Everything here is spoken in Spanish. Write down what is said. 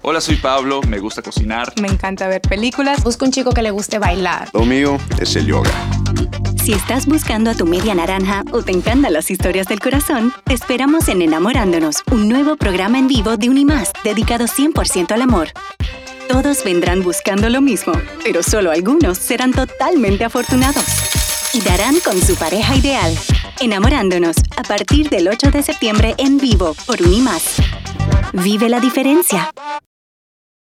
Hola, soy Pablo, me gusta cocinar. Me encanta ver películas. Busco un chico que le guste bailar. Lo mío es el yoga. Si estás buscando a tu media naranja o te encantan las historias del corazón, te esperamos en Enamorándonos, un nuevo programa en vivo de Unimás, dedicado 100% al amor. Todos vendrán buscando lo mismo, pero solo algunos serán totalmente afortunados y darán con su pareja ideal. Enamorándonos, a partir del 8 de septiembre en vivo por Unimás. Vive la diferencia.